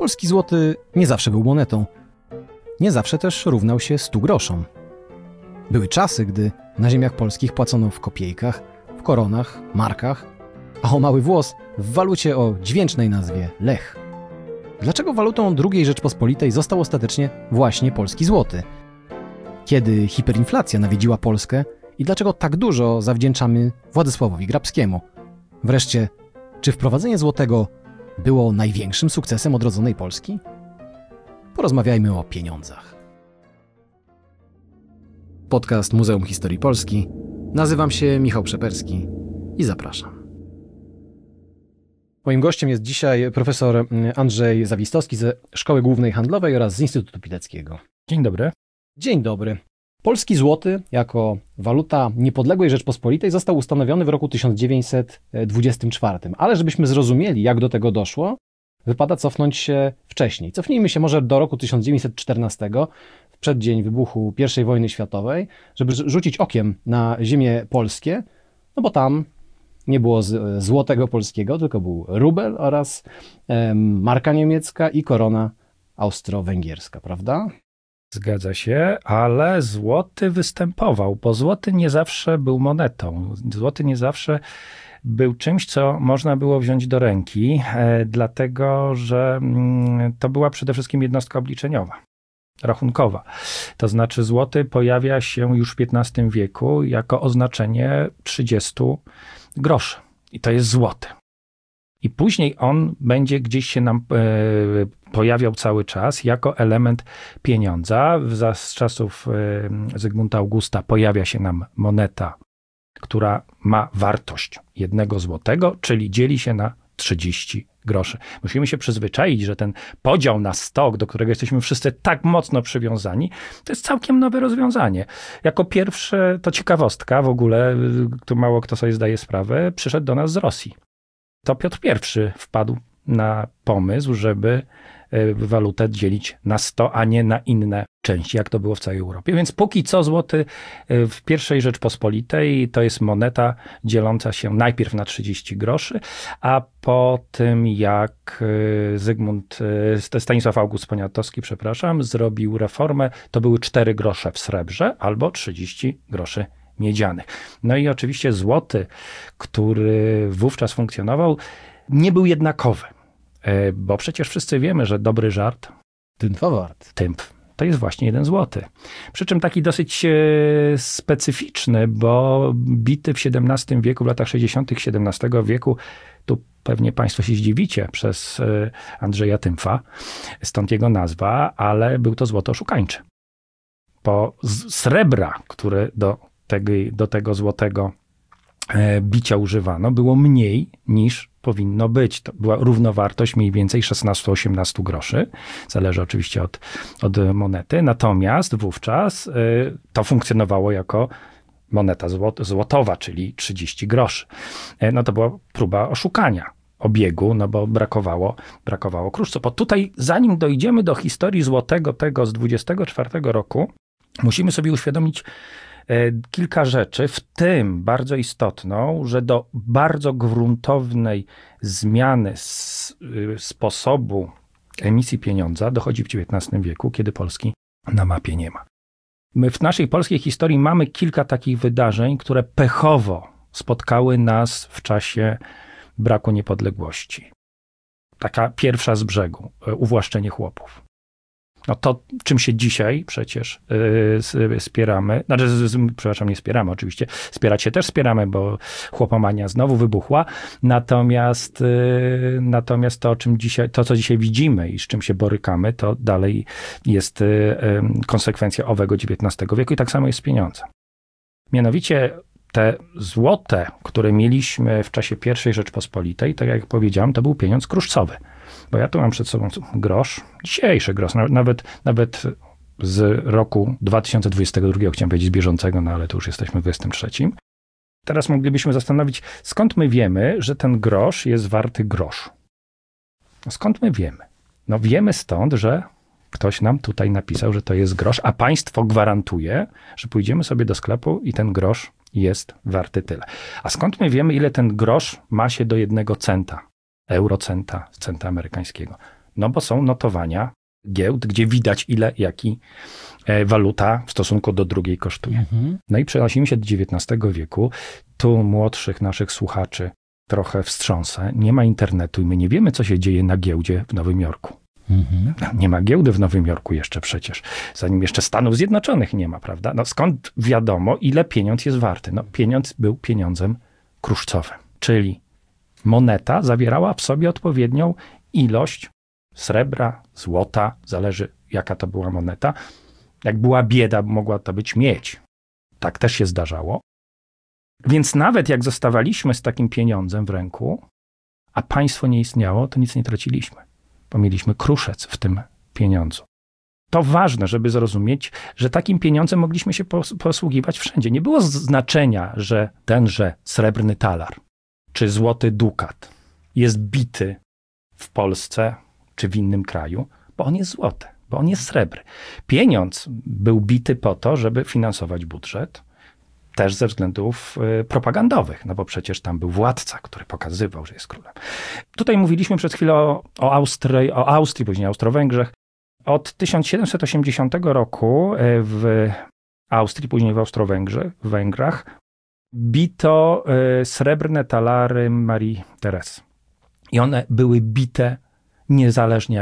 Polski złoty nie zawsze był monetą. Nie zawsze też równał się 100 groszom. Były czasy, gdy na ziemiach polskich płacono w kopiejkach, w koronach, markach, a o mały włos w walucie o dźwięcznej nazwie lech. Dlaczego walutą II Rzeczpospolitej został ostatecznie właśnie polski złoty? Kiedy hiperinflacja nawiedziła Polskę i dlaczego tak dużo zawdzięczamy Władysławowi Grabskiemu? Wreszcie, czy wprowadzenie złotego było największym sukcesem odrodzonej Polski? Porozmawiajmy o pieniądzach. Podcast Muzeum Historii Polski. Nazywam się Michał Przeperski i zapraszam. Moim gościem jest dzisiaj profesor Andrzej Zawistowski ze Szkoły Głównej Handlowej oraz z Instytutu Pileckiego. Dzień dobry. Dzień dobry. Polski złoty jako waluta niepodległej Rzeczpospolitej został ustanowiony w roku 1924. Ale żebyśmy zrozumieli, jak do tego doszło, wypada cofnąć się wcześniej. Cofnijmy się może do roku 1914, w przeddzień wybuchu I wojny światowej, żeby rzucić okiem na ziemie polskie, no bo tam nie było złotego polskiego, tylko był rubel oraz marka niemiecka i korona austro-węgierska, prawda? Zgadza się, ale złoty występował, bo złoty nie zawsze był monetą. Złoty nie zawsze był czymś, co można było wziąć do ręki, dlatego że to była przede wszystkim jednostka obliczeniowa, rachunkowa. To znaczy złoty pojawia się już w XV wieku jako oznaczenie 30 groszy. I to jest złoty. I później on będzie gdzieś się nam pojawiał cały czas jako element pieniądza. Z czasów Zygmunta Augusta pojawia się nam moneta, która ma wartość 1 złotego, czyli dzieli się na 30 groszy. Musimy się przyzwyczaić, że ten podział na 100, do którego jesteśmy wszyscy tak mocno przywiązani, to jest całkiem nowe rozwiązanie. Jako pierwsze, to ciekawostka w ogóle, tu mało kto sobie zdaje sprawę, przyszedł do nas z Rosji. To Piotr I wpadł na pomysł, żeby walutę dzielić na 100, a nie na inne części, jak to było w całej Europie. Więc póki co złoty w I Rzeczpospolitej to jest moneta dzieląca się najpierw na 30 groszy, a po tym jak Stanisław August Poniatowski, zrobił reformę, to były 4 grosze w srebrze albo 30 groszy miedzianych. No i oczywiście złoty, który wówczas funkcjonował, nie był jednakowy. Bo przecież wszyscy wiemy, że dobry żart tymfa wart. To jest właśnie 1 złoty. Przy czym taki dosyć specyficzny, bo bity w XVII wieku, w latach 60. XVII wieku, tu pewnie państwo się zdziwicie, przez Andrzeja Tymfa, stąd jego nazwa, ale był to złoto oszukańczy. Bo srebra, które do tego złotego bicia używano, było mniej niż powinno być. To była równowartość mniej więcej 16-18 groszy. Zależy oczywiście od monety. Natomiast wówczas to funkcjonowało jako moneta złotowa, czyli 30 groszy. No to była próba oszukania obiegu, no bo brakowało kruszców. Bo tutaj, zanim dojdziemy do historii złotego tego z 24 roku, musimy sobie uświadomić kilka rzeczy, w tym bardzo istotną, że do bardzo gruntownej zmiany sposobu emisji pieniądza dochodzi w XIX wieku, kiedy Polski na mapie nie ma. My w naszej polskiej historii mamy kilka takich wydarzeń, które pechowo spotkały nas w czasie braku niepodległości. Taka pierwsza z brzegu, uwłaszczenie chłopów. No to, czym się dzisiaj przecież spieramy, nie spieramy oczywiście, spierać się też spieramy, bo chłopomania znowu wybuchła, natomiast to, co dzisiaj widzimy i z czym się borykamy, to dalej jest konsekwencja owego XIX wieku i tak samo jest z pieniądzem. Mianowicie te złote, które mieliśmy w czasie I Rzeczpospolitej, tak jak powiedziałem, to był pieniądz kruszcowy. Bo ja tu mam przed sobą grosz, dzisiejszy grosz, nawet z roku 2022, chciałem powiedzieć z bieżącego, no ale to już jesteśmy w 2023. Teraz moglibyśmy zastanowić, skąd my wiemy, że ten grosz jest warty grosz. Skąd my wiemy? No wiemy stąd, że ktoś nam tutaj napisał, że to jest grosz, a państwo gwarantuje, że pójdziemy sobie do sklepu i ten grosz jest warty tyle. A skąd my wiemy, ile ten grosz ma się do 1 centa? Eurocenta, centa amerykańskiego. No bo są notowania giełd, gdzie widać ile, jaki waluta w stosunku do drugiej kosztuje. No i przenosimy się do XIX wieku. Tu młodszych naszych słuchaczy trochę wstrząsę. Nie ma internetu i my nie wiemy, co się dzieje na giełdzie w Nowym Jorku. Nie ma giełdy w Nowym Jorku jeszcze przecież. Zanim jeszcze Stanów Zjednoczonych nie ma, prawda? No skąd wiadomo, ile pieniądz jest warty? No pieniądz był pieniądzem kruszcowym, czyli moneta zawierała w sobie odpowiednią ilość srebra, złota, zależy jaka to była moneta. Jak była bieda, mogła to być miedź. Tak też się zdarzało. Więc nawet jak zostawaliśmy z takim pieniądzem w ręku, a państwo nie istniało, to nic nie traciliśmy, bo mieliśmy kruszec w tym pieniądzu. To ważne, żeby zrozumieć, że takim pieniądzem mogliśmy się posługiwać wszędzie. Nie było znaczenia, że tenże srebrny talar czy złoty dukat jest bity w Polsce czy w innym kraju, bo on jest złoty, bo on jest srebry. Pieniądz był bity po to, żeby finansować budżet, też ze względów propagandowych, no bo przecież tam był władca, który pokazywał, że jest królem. Tutaj mówiliśmy przed chwilą o Austrii, później Austro-Węgrzech. Od 1780 roku w Austrii, później w Austro-Węgrach bito srebrne talary Marii Teresy. I one były bite niezależnie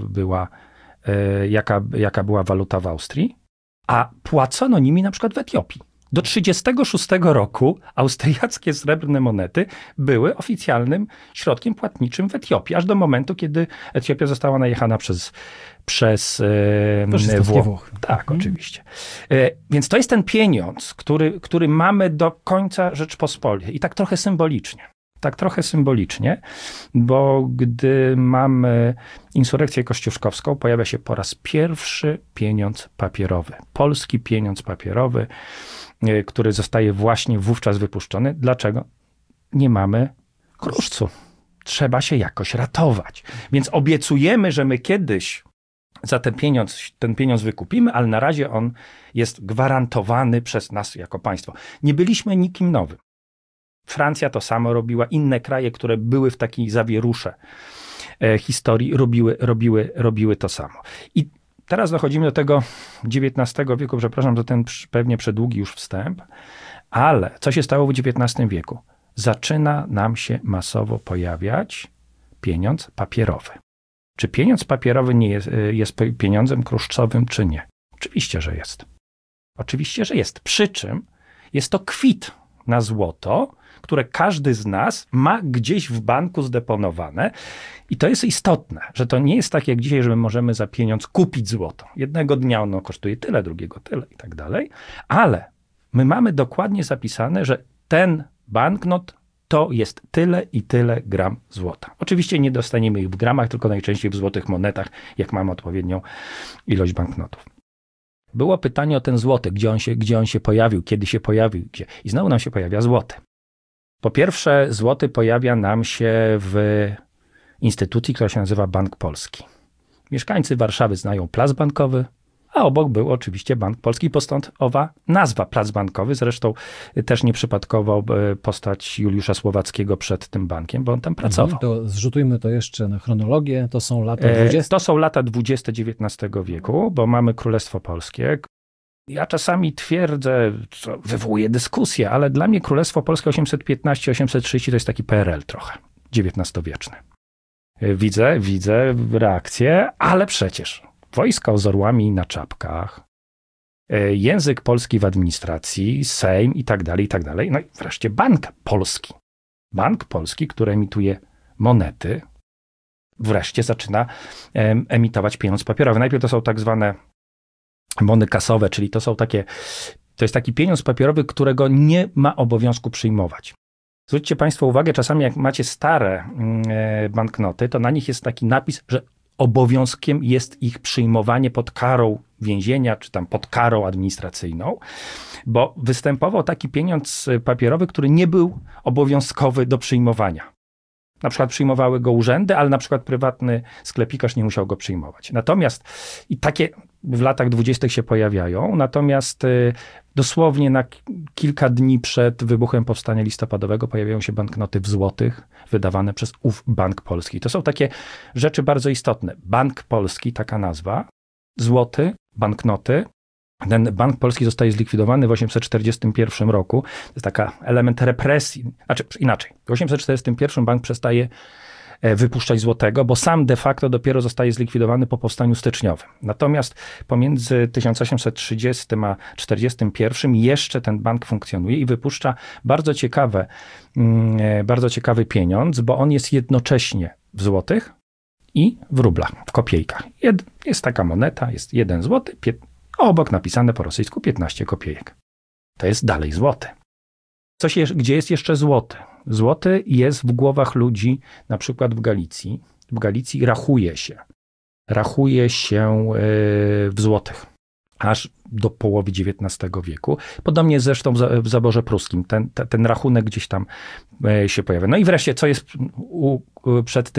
jaka była waluta w Austrii, a płacono nimi na przykład w Etiopii. Do 1936 roku austriackie srebrne monety były oficjalnym środkiem płatniczym w Etiopii, aż do momentu, kiedy Etiopia została najechana przez Włoch. Tak, oczywiście. Więc to jest ten pieniądz, który mamy do końca Rzeczpospolitej. I tak trochę symbolicznie, bo gdy mamy insurekcję kościuszkowską, pojawia się po raz pierwszy pieniądz papierowy. Polski pieniądz papierowy, który zostaje właśnie wówczas wypuszczony. Dlaczego? Nie mamy kruszcu. Trzeba się jakoś ratować. Więc obiecujemy, że my kiedyś za ten pieniądz wykupimy, ale na razie on jest gwarantowany przez nas jako państwo. Nie byliśmy nikim nowym. Francja to samo robiła, inne kraje, które były w takiej zawierusze historii, robiły to samo. I teraz dochodzimy do tego XIX wieku, przepraszam za ten pewnie przedługi już wstęp, ale co się stało w XIX wieku? Zaczyna nam się masowo pojawiać pieniądz papierowy. Czy pieniądz papierowy nie jest pieniądzem kruszcowym, czy nie? Oczywiście, że jest. Oczywiście, że jest. Przy czym jest to kwit na złoto, które każdy z nas ma gdzieś w banku zdeponowane. I to jest istotne, że to nie jest tak jak dzisiaj, że my możemy za pieniądz kupić złoto. Jednego dnia ono kosztuje tyle, drugiego tyle i tak dalej. Ale my mamy dokładnie zapisane, że ten banknot to jest tyle i tyle gram złota. Oczywiście nie dostaniemy ich w gramach, tylko najczęściej w złotych monetach, jak mamy odpowiednią ilość banknotów. Było pytanie o ten złoty, gdzie on się pojawił, kiedy się pojawił, gdzie. I znowu nam się pojawia złoty. Po pierwsze, złoty pojawia nam się w instytucji, która się nazywa Bank Polski. Mieszkańcy Warszawy znają Plac Bankowy, a obok był oczywiście Bank Polski, bo stąd owa nazwa Plac Bankowy. Zresztą też nieprzypadkowo postać Juliusza Słowackiego przed tym bankiem, bo on tam pracował. To zrzutujmy to jeszcze na chronologię. To są lata 20. To są lata 20 XIX wieku, bo mamy Królestwo Polskie. Ja czasami twierdzę, co wywołuje dyskusję, ale dla mnie Królestwo Polskie 815-830 to jest taki PRL trochę, XIX-wieczny. Widzę reakcję, ale przecież wojsko z orłami na czapkach, język polski w administracji, Sejm i tak dalej, i tak dalej. No i wreszcie Bank Polski. Bank Polski, który emituje monety, wreszcie zaczyna emitować pieniądz papierowy. Najpierw to są tak zwane bony kasowe, czyli to jest taki pieniądz papierowy, którego nie ma obowiązku przyjmować. Zwróćcie Państwo uwagę, czasami jak macie stare banknoty, to na nich jest taki napis, że obowiązkiem jest ich przyjmowanie pod karą więzienia, czy tam pod karą administracyjną, bo występował taki pieniądz papierowy, który nie był obowiązkowy do przyjmowania. Na przykład przyjmowały go urzędy, ale na przykład prywatny sklepikarz nie musiał go przyjmować. Natomiast i takie w latach 20. się pojawiają, natomiast Dosłownie na kilka dni przed wybuchem Powstania Listopadowego pojawiają się banknoty w złotych, wydawane przez ów Bank Polski. To są takie rzeczy bardzo istotne. Bank Polski, taka nazwa, złoty, banknoty. Ten Bank Polski zostaje zlikwidowany w 1841 roku. To jest taki element represji. Znaczy inaczej. W 1841 bank przestaje wypuszczać złotego, bo sam de facto dopiero zostaje zlikwidowany po powstaniu styczniowym. Natomiast pomiędzy 1830 a 1841 jeszcze ten bank funkcjonuje i wypuszcza bardzo ciekawy pieniądz, bo on jest jednocześnie w złotych i w rublach, w kopiejkach. Jest taka moneta, jest 1 złoty, obok napisane po rosyjsku 15 kopiejek. To jest dalej złoty. Gdzie jest jeszcze złoty? Złoty jest w głowach ludzi, na przykład w Galicji. W Galicji rachuje się w złotych, aż do połowy XIX wieku. Podobnie zresztą w zaborze pruskim. Ten rachunek gdzieś tam się pojawia. No i wreszcie, co jest przed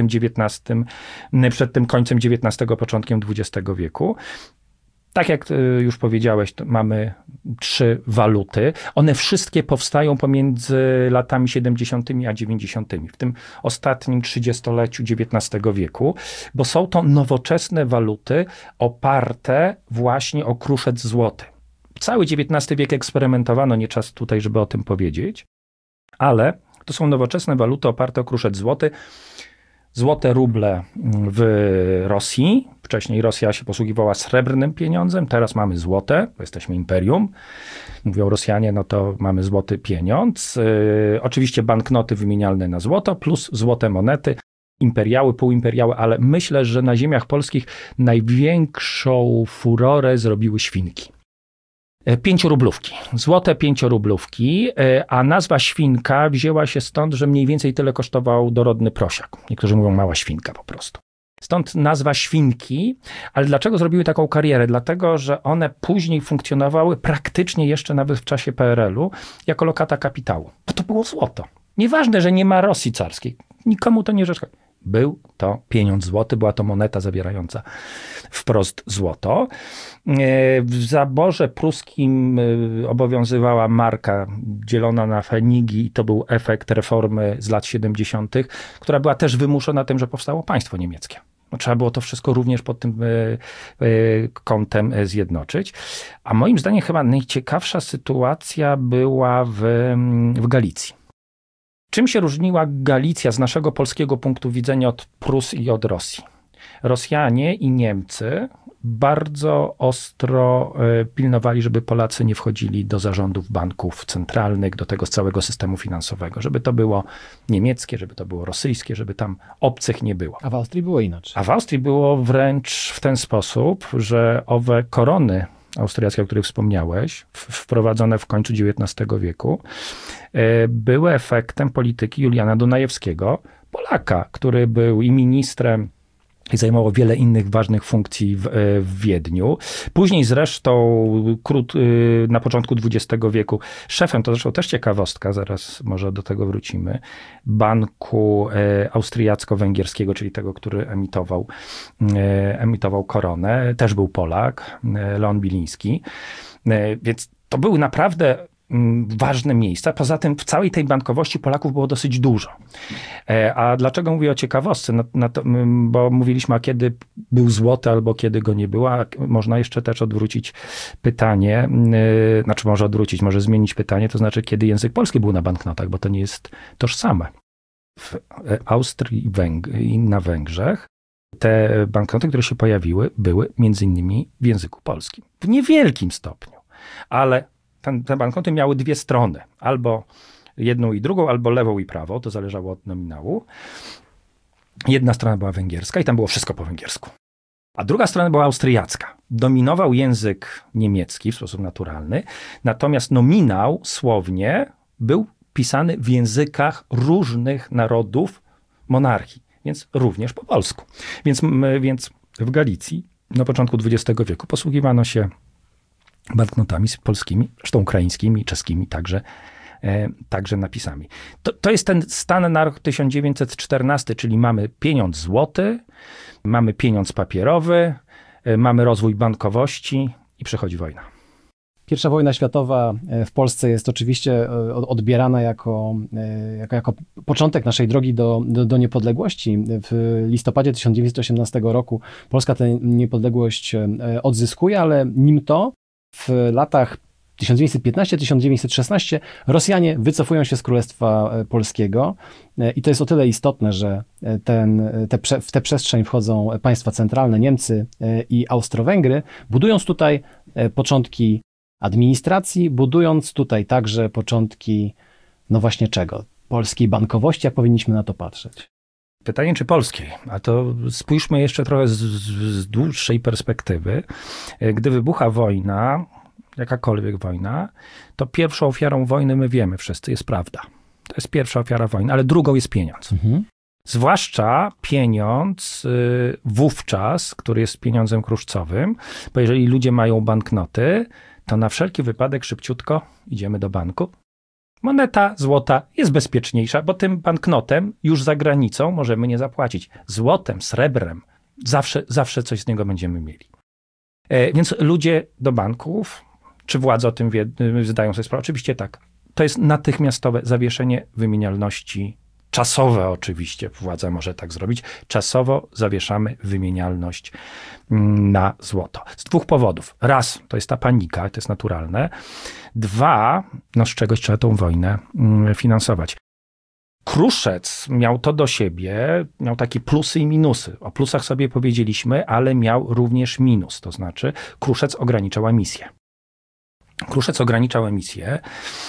tym końcem XIX, początkiem XX wieku? Tak jak już powiedziałeś, mamy 3 waluty. One wszystkie powstają pomiędzy latami 70. a 90. w tym ostatnim 30-leciu XIX wieku, bo są to nowoczesne waluty oparte właśnie o kruszec złoty. Cały XIX wiek eksperymentowano, nie czas tutaj, żeby o tym powiedzieć, ale to są nowoczesne waluty oparte o kruszec złoty. Złote ruble w Rosji. Wcześniej Rosja się posługiwała srebrnym pieniądzem, teraz mamy złote, bo jesteśmy imperium. Mówią Rosjanie, no to mamy złoty pieniądz. Oczywiście banknoty wymienialne na złoto, plus złote monety, imperiały, półimperiały, ale myślę, że na ziemiach polskich największą furorę zrobiły świnki. 5-rublówki, złote 5-rublówki, a nazwa świnka wzięła się stąd, że mniej więcej tyle kosztował dorodny prosiak. Niektórzy mówią mała świnka po prostu. Stąd nazwa świnki, ale dlaczego zrobiły taką karierę? Dlatego, że one później funkcjonowały praktycznie jeszcze nawet w czasie PRL-u jako lokata kapitału, bo to było złoto. Nieważne, że nie ma Rosji carskiej, nikomu to nie przeszkadza. Był to pieniądz złoty, była to moneta zawierająca wprost złoto. W zaborze pruskim obowiązywała marka dzielona na fenigi i to był efekt reformy z lat 70., która była też wymuszona tym, że powstało państwo niemieckie. Trzeba było to wszystko również pod tym kątem zjednoczyć. A moim zdaniem chyba najciekawsza sytuacja była w Galicji. Czym się różniła Galicja z naszego polskiego punktu widzenia od Prus i od Rosji? Rosjanie i Niemcy bardzo ostro pilnowali, żeby Polacy nie wchodzili do zarządów banków centralnych, do tego całego systemu finansowego, żeby to było niemieckie, żeby to było rosyjskie, żeby tam obcych nie było. A w Austrii było inaczej. A w Austrii było wręcz w ten sposób, że owe korony austriackie, o których wspomniałeś, wprowadzone w końcu XIX wieku, były efektem polityki Juliana Dunajewskiego, Polaka, który był i ministrem, i zajmował wiele innych ważnych funkcji w Wiedniu. Później zresztą na początku XX wieku szefem, to zresztą też ciekawostka, zaraz może do tego wrócimy, banku austriacko-węgierskiego, czyli tego, który emitował koronę, też był Polak, Leon Biliński. Więc to były naprawdę ważne miejsca. Poza tym w całej tej bankowości Polaków było dosyć dużo. A dlaczego mówię o ciekawostce? Bo mówiliśmy, a kiedy był złoty albo kiedy go nie było. Można jeszcze też odwrócić pytanie, może zmienić pytanie, to znaczy kiedy język polski był na banknotach, bo to nie jest tożsame. W Austrii i na Węgrzech te banknoty, które się pojawiły, były między innymi w języku polskim. W niewielkim stopniu, ale te banknoty miały 2 strony, albo jedną i drugą, albo lewą i prawą, to zależało od nominału. Jedna strona była węgierska i tam było wszystko po węgiersku. A druga strona była austriacka. Dominował język niemiecki w sposób naturalny, natomiast nominał słownie był pisany w językach różnych narodów monarchii, więc również po polsku. Więc w Galicji na początku XX wieku posługiwano się banknotami polskimi, zresztą ukraińskimi, czeskimi także napisami. To jest ten stan na rok 1914, czyli mamy pieniądz złoty, mamy pieniądz papierowy, mamy rozwój bankowości i przychodzi wojna. I wojna światowa w Polsce jest oczywiście odbierana jako początek naszej drogi do niepodległości. W listopadzie 1918 roku Polska tę niepodległość odzyskuje, ale nim to w latach 1915-1916 Rosjanie wycofują się z Królestwa Polskiego i to jest o tyle istotne, że w tę przestrzeń wchodzą państwa centralne, Niemcy i Austro-Węgry, budując tutaj początki administracji, budując tutaj także początki, no właśnie czego? Polskiej bankowości, jak powinniśmy na to patrzeć? Pytanie, czy polskiej? A to spójrzmy jeszcze trochę z dłuższej perspektywy. Gdy wybucha wojna, jakakolwiek wojna, to pierwszą ofiarą wojny, my wiemy wszyscy, jest prawda. To jest pierwsza ofiara wojny, ale drugą jest pieniądz. Zwłaszcza pieniądz wówczas, który jest pieniądzem kruszcowym, bo jeżeli ludzie mają banknoty, to na wszelki wypadek szybciutko idziemy do banku. Moneta złota jest bezpieczniejsza, bo tym banknotem już za granicą możemy nie zapłacić. Złotem, srebrem, zawsze coś z niego będziemy mieli. Więc ludzie do banków, czy władze o tym zdają sobie sprawę? Oczywiście tak. To jest natychmiastowe zawieszenie wymienialności. Czasowe oczywiście, władza może tak zrobić. Czasowo zawieszamy wymienialność na złoto. Z dwóch powodów. Raz, to jest ta panika, to jest naturalne. Dwa, no z czegoś trzeba tą wojnę finansować. Kruszec miał to do siebie, miał takie plusy i minusy. O plusach sobie powiedzieliśmy, ale miał również minus. To znaczy Kruszec ograniczał emisję. Kruszec ograniczał emisję,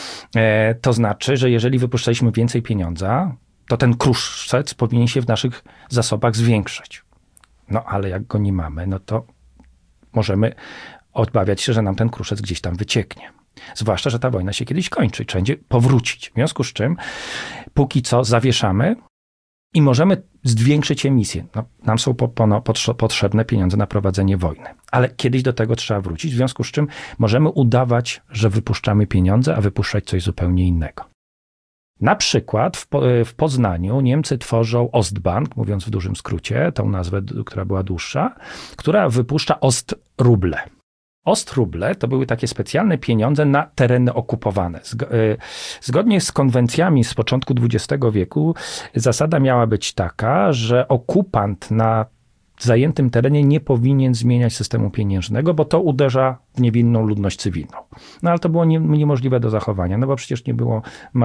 to znaczy, że jeżeli wypuszczaliśmy więcej pieniądza, to ten kruszec powinien się w naszych zasobach zwiększyć. No ale jak go nie mamy, no to możemy obawiać się, że nam ten kruszec gdzieś tam wycieknie. Zwłaszcza, że ta wojna się kiedyś kończy i trzeba będzie powrócić. W związku z czym póki co zawieszamy i możemy zwiększyć emisję. No, nam są potrzebne pieniądze na prowadzenie wojny. Ale kiedyś do tego trzeba wrócić, w związku z czym możemy udawać, że wypuszczamy pieniądze, a wypuszczać coś zupełnie innego. Na przykład w Poznaniu Niemcy tworzą Ostbank, mówiąc w dużym skrócie, tą nazwę, która była dłuższa, która wypuszcza Ostruble. Ostruble to były takie specjalne pieniądze na tereny okupowane. Zgodnie z konwencjami z początku XX wieku zasada miała być taka, że okupant na zajętym terenie nie powinien zmieniać systemu pieniężnego, bo to uderza w niewinną ludność cywilną. No ale to było niemożliwe do zachowania, no bo przecież nie było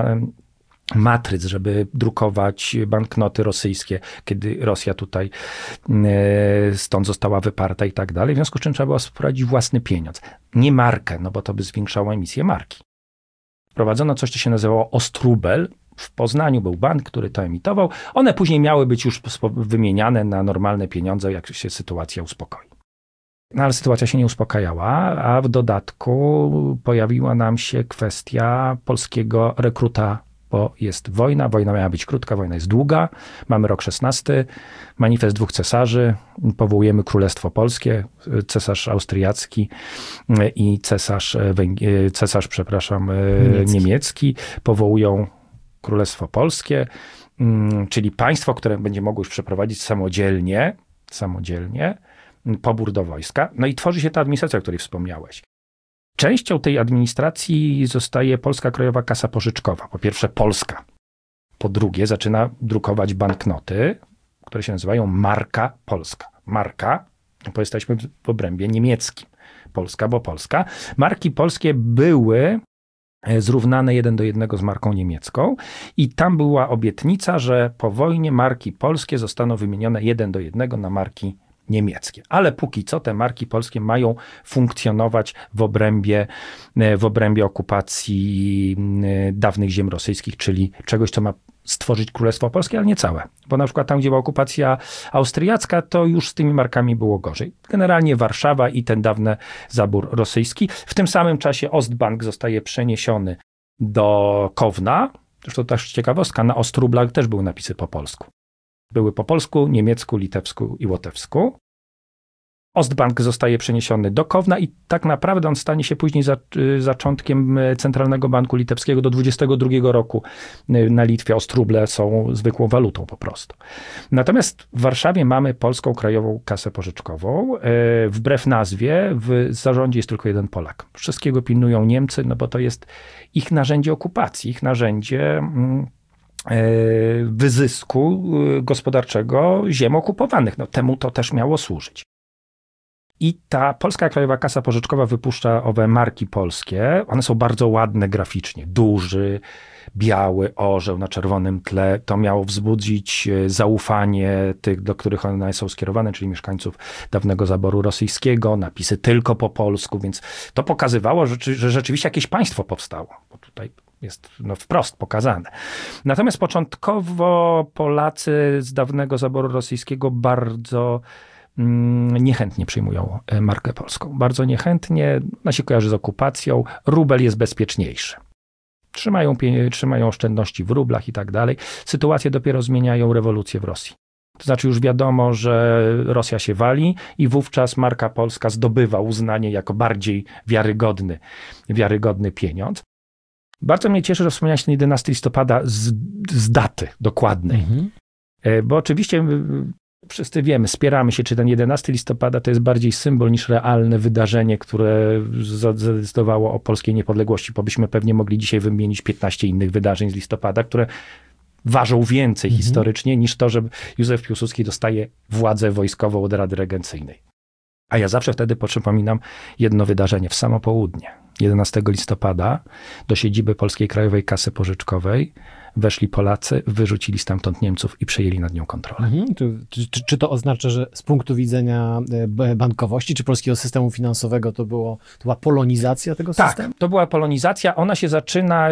matryc, żeby drukować banknoty rosyjskie, kiedy Rosja tutaj stąd została wyparta i tak dalej. W związku z czym trzeba było wprowadzić własny pieniądz. Nie markę, no bo to by zwiększało emisję marki. Wprowadzono coś, co się nazywało Ostrubel. W Poznaniu był bank, który to emitował. One później miały być już wymieniane na normalne pieniądze, jak się sytuacja uspokoi. No ale sytuacja się nie uspokajała, a w dodatku pojawiła nam się kwestia polskiego rekruta, bo jest wojna miała być krótka, wojna jest długa, mamy rok 16, manifest dwóch cesarzy, powołujemy Królestwo Polskie, cesarz austriacki i cesarz niemiecki powołują Królestwo Polskie, czyli państwo, które będzie mogło już przeprowadzić samodzielnie pobór do wojska. No i tworzy się ta administracja, o której wspomniałeś. Częścią tej administracji zostaje Polska Krajowa Kasa Pożyczkowa. Po pierwsze Polska. Po drugie zaczyna drukować banknoty, które się nazywają Marka Polska. Marka, bo jesteśmy w obrębie niemieckim. Polska, bo Polska. Marki polskie były zrównane 1:1 z marką niemiecką i tam była obietnica, że po wojnie marki polskie zostaną wymienione 1:1 na marki niemieckie. Ale póki co te marki polskie mają funkcjonować w obrębie okupacji dawnych ziem rosyjskich, czyli czegoś, co ma stworzyć Królestwo Polskie, ale nie całe. Bo na przykład tam, gdzie była okupacja austriacka, to już z tymi markami było gorzej. Generalnie Warszawa i ten dawny zabór rosyjski. W tym samym czasie Ostbank zostaje przeniesiony do Kowna. Zresztą też ciekawostka, na Ostrublach też były napisy po polsku. Były po polsku, niemiecku, litewsku i łotewsku. Ostbank zostaje przeniesiony do Kowna i tak naprawdę on stanie się później zaczątkiem Centralnego Banku Litewskiego do 22 roku. Na Litwie Ostruble są zwykłą walutą po prostu. Natomiast w Warszawie mamy Polską Krajową Kasę Pożyczkową. Wbrew nazwie w zarządzie jest tylko jeden Polak. Wszystkiego pilnują Niemcy, no bo to jest ich narzędzie okupacji, ich narzędzie wyzysku gospodarczego ziem okupowanych. No, temu to też miało służyć. I ta Polska Krajowa Kasa Pożyczkowa wypuszcza owe marki polskie. One są bardzo ładne graficznie. Duży, biały orzeł na czerwonym tle. To miało wzbudzić zaufanie tych, do których one są skierowane, czyli mieszkańców dawnego zaboru rosyjskiego. Napisy tylko po polsku, więc to pokazywało, że rzeczywiście jakieś państwo powstało. Bo tutaj jest wprost pokazane. Natomiast początkowo Polacy z dawnego zaboru rosyjskiego bardzo niechętnie przyjmują markę polską. Bardzo niechętnie. Ona się kojarzy z okupacją. Rubel jest bezpieczniejszy. Trzymają oszczędności w rublach i tak dalej. Sytuacje dopiero zmieniają rewolucję w Rosji. To znaczy już wiadomo, że Rosja się wali i wówczas marka polska zdobywa uznanie jako bardziej wiarygodny pieniądz. Bardzo mnie cieszy, że wspomniałeś ten 11 listopada z daty dokładnej. Bo oczywiście wszyscy wiemy, spieramy się, czy ten 11 listopada to jest bardziej symbol niż realne wydarzenie, które zadecydowało o polskiej niepodległości, bo byśmy pewnie mogli dzisiaj wymienić 15 innych wydarzeń z listopada, które ważą więcej historycznie niż to, że Józef Piłsudski dostaje władzę wojskową od Rady Regencyjnej. A ja zawsze wtedy przypominam jedno wydarzenie w samo południe. 11 listopada do siedziby Polskiej Krajowej Kasy Pożyczkowej weszli Polacy, wyrzucili stamtąd Niemców i przejęli nad nią kontrolę. Czy to oznacza, że z punktu widzenia bankowości, czy polskiego systemu finansowego to była polonizacja tego systemu? Tak, to była polonizacja. Ona się zaczyna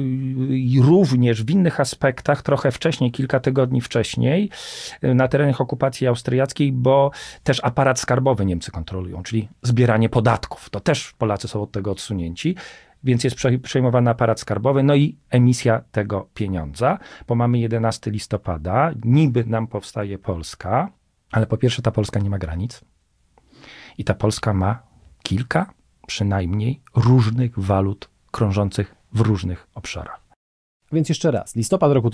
również w innych aspektach, trochę wcześniej, kilka tygodni wcześniej, na terenach okupacji austriackiej, bo też aparat skarbowy Niemcy kontrolują, czyli zbieranie podatków. To też Polacy są od tego odsunięci. Więc jest przejmowany aparat skarbowy, no i emisja tego pieniądza, bo mamy 11 listopada, niby nam powstaje Polska, ale po pierwsze ta Polska nie ma granic i ta Polska ma kilka przynajmniej różnych walut krążących w różnych obszarach. Więc jeszcze raz, listopad roku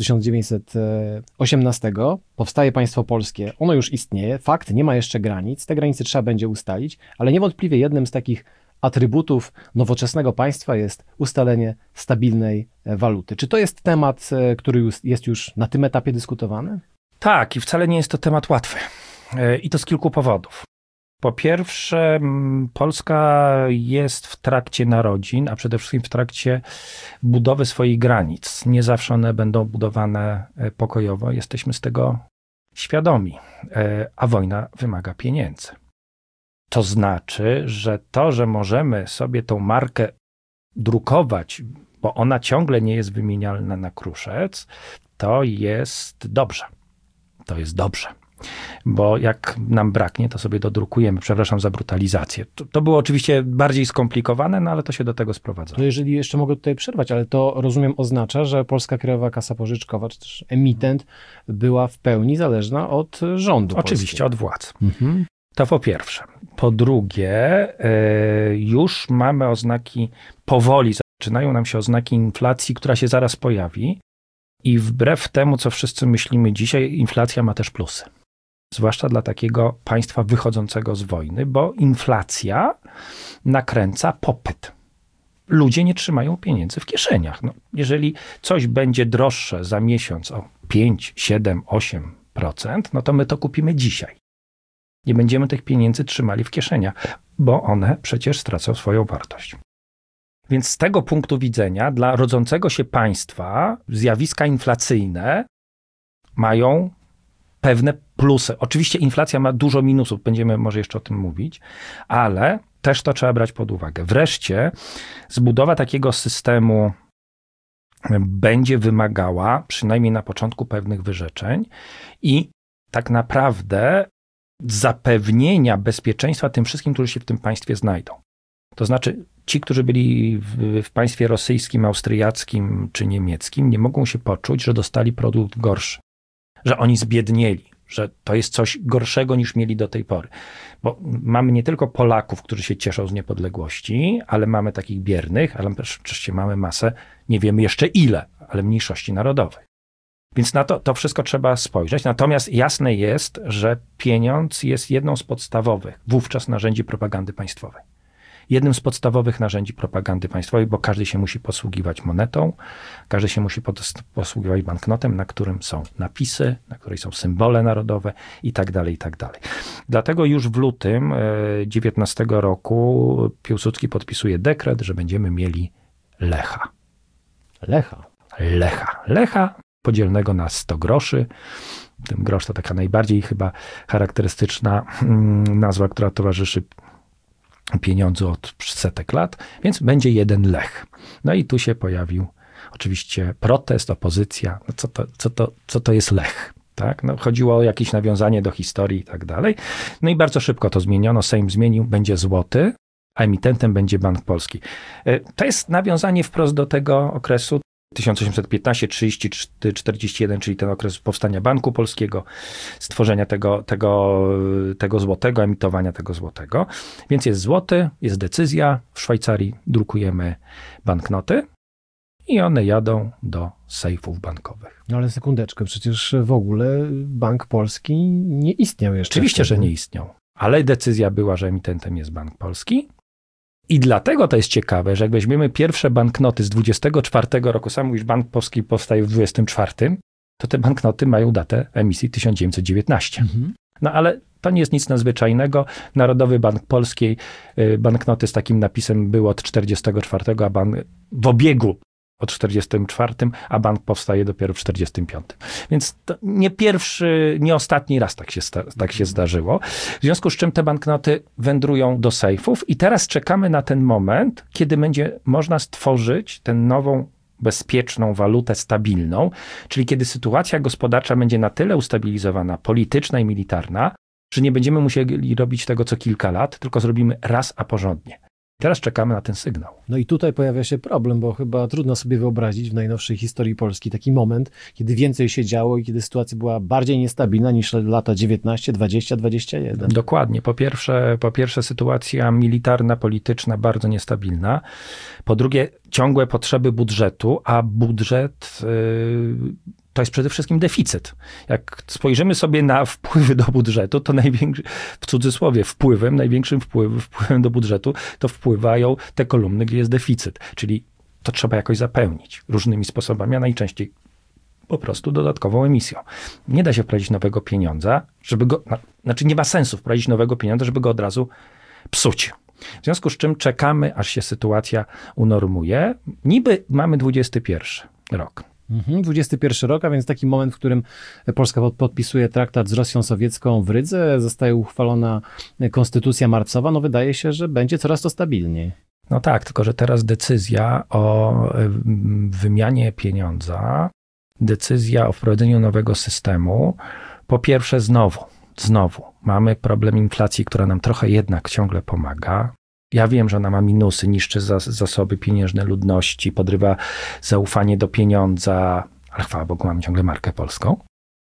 1918, powstaje państwo polskie, ono już istnieje, fakt, nie ma jeszcze granic, te granice trzeba będzie ustalić, ale niewątpliwie jednym z takich atrybutów nowoczesnego państwa jest ustalenie stabilnej waluty. Czy to jest temat, który jest już na tym etapie dyskutowany? Tak, i wcale nie jest to temat łatwy. I to z kilku powodów. Po pierwsze, Polska jest w trakcie narodzin, a przede wszystkim w trakcie budowy swoich granic. Nie zawsze one będą budowane pokojowo. Jesteśmy z tego świadomi, a wojna wymaga pieniędzy. To znaczy, że że możemy sobie tą markę drukować, bo ona ciągle nie jest wymienialna na kruszec, to jest dobrze. To jest dobrze. Bo jak nam braknie, to sobie dodrukujemy. Przepraszam za brutalizację. To było oczywiście bardziej skomplikowane, no ale to się do tego sprowadza. No jeżeli jeszcze mogę tutaj przerwać, ale to rozumiem oznacza, że Polska Krajowa Kasa Pożyczkowa, czy też emitent była w pełni zależna od rządu Oczywiście, polskiego. od władz. To po pierwsze. Po drugie, już mamy oznaki, powoli zaczynają nam się oznaki inflacji, która się zaraz pojawi. I wbrew temu, co wszyscy myślimy dzisiaj, inflacja ma też plusy. Zwłaszcza dla takiego państwa wychodzącego z wojny, bo inflacja nakręca popyt. Ludzie nie trzymają pieniędzy w kieszeniach. No, jeżeli coś będzie droższe za miesiąc o 5, 7, 8%, no to my to kupimy dzisiaj. Nie będziemy tych pieniędzy trzymali w kieszeniach, bo one przecież stracą swoją wartość. Więc z tego punktu widzenia dla rodzącego się państwa zjawiska inflacyjne mają pewne plusy. Oczywiście inflacja ma dużo minusów, będziemy może jeszcze o tym mówić, ale też to trzeba brać pod uwagę. Wreszcie zbudowa takiego systemu będzie wymagała, przynajmniej na początku, pewnych wyrzeczeń i tak naprawdę zapewnienia bezpieczeństwa tym wszystkim, którzy się w tym państwie znajdą. To znaczy ci, którzy byli w państwie rosyjskim, austriackim czy niemieckim, nie mogą się poczuć, że dostali produkt gorszy, że oni zbiednieli, że to jest coś gorszego niż mieli do tej pory. Bo mamy nie tylko Polaków, którzy się cieszą z niepodległości, ale mamy takich biernych, ale oczywiście mamy masę, nie wiemy jeszcze ile, ale mniejszości narodowej. Więc na to wszystko trzeba spojrzeć. Natomiast jasne jest, że pieniądz jest jedną z podstawowych wówczas narzędzi propagandy państwowej. Jednym z podstawowych narzędzi propagandy państwowej, bo każdy się musi posługiwać monetą, każdy się musi posługiwać banknotem, na którym są napisy, na której są symbole narodowe i tak dalej, i tak dalej. Dlatego już w lutym 19 roku Piłsudski podpisuje dekret, że będziemy mieli Lecha. Lecha podzielnego na 100 groszy. Ten grosz to taka najbardziej chyba charakterystyczna nazwa, która towarzyszy pieniądzu od setek lat, więc będzie jeden lech. No i tu się pojawił oczywiście protest, opozycja. No co to jest lech? Tak? No chodziło o jakieś nawiązanie do historii i tak dalej. No i bardzo szybko to zmieniono. Sejm zmienił, będzie złoty, a emitentem będzie Bank Polski. To jest nawiązanie wprost do tego okresu 1815, 30, 41, czyli ten okres powstania Banku Polskiego, stworzenia tego złotego, emitowania tego złotego. Więc jest złoty, jest decyzja, w Szwajcarii drukujemy banknoty i one jadą do sejfów bankowych. No ale sekundeczkę, przecież w ogóle Bank Polski nie istniał jeszcze. Oczywiście, że nie istniał, ale decyzja była, że emitentem jest Bank Polski. I dlatego to jest ciekawe, że jak weźmiemy pierwsze banknoty z 24 roku, sam mówisz, Bank Polski powstaje w 24, to te banknoty mają datę emisji 1919. No ale to nie jest nic nadzwyczajnego. Narodowy Bank Polski, banknoty z takim napisem były od 44, a w obiegu od 44, a bank powstaje dopiero w 45. Więc to nie pierwszy, nie ostatni raz tak się zdarzyło. W związku z czym te banknoty wędrują do sejfów i teraz czekamy na ten moment, kiedy będzie można stworzyć tę nową, bezpieczną walutę stabilną, czyli kiedy sytuacja gospodarcza będzie na tyle ustabilizowana, polityczna i militarna, że nie będziemy musieli robić tego co kilka lat, tylko zrobimy raz a porządnie. Teraz czekamy na ten sygnał. No i tutaj pojawia się problem, bo chyba trudno sobie wyobrazić w najnowszej historii Polski taki moment, kiedy więcej się działo i kiedy sytuacja była bardziej niestabilna niż lata 19, 20, 21. Dokładnie. Po pierwsze sytuacja militarna, polityczna bardzo niestabilna. Po drugie ciągłe potrzeby budżetu, a budżet to jest przede wszystkim deficyt. Jak spojrzymy sobie na wpływy do budżetu, to największy, w cudzysłowie, największym wpływem do budżetu to wpływają te kolumny, gdzie jest deficyt. Czyli to trzeba jakoś zapełnić różnymi sposobami, a najczęściej po prostu dodatkową emisją. Nie da się wprowadzić nowego pieniądza, nie ma sensu wprowadzić nowego pieniądza, żeby go od razu psuć. W związku z czym czekamy, aż się sytuacja unormuje. Niby mamy 21 rok. 21 rok, a więc taki moment, w którym Polska podpisuje traktat z Rosją Sowiecką w Rydze, zostaje uchwalona konstytucja marcowa, no wydaje się, że będzie coraz to stabilniej. No tak, tylko że teraz decyzja o wymianie pieniądza, decyzja o wprowadzeniu nowego systemu, po pierwsze znowu mamy problem inflacji, która nam trochę jednak ciągle pomaga. Ja wiem, że ona ma minusy, niszczy zasoby pieniężne ludności, podrywa zaufanie do pieniądza, ale chwała Bogu, mamy ciągle markę polską